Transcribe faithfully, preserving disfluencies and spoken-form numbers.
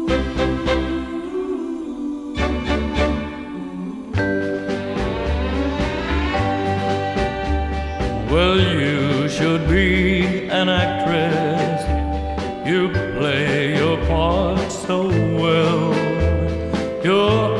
Well, you should be an actress. You play your part so well. You're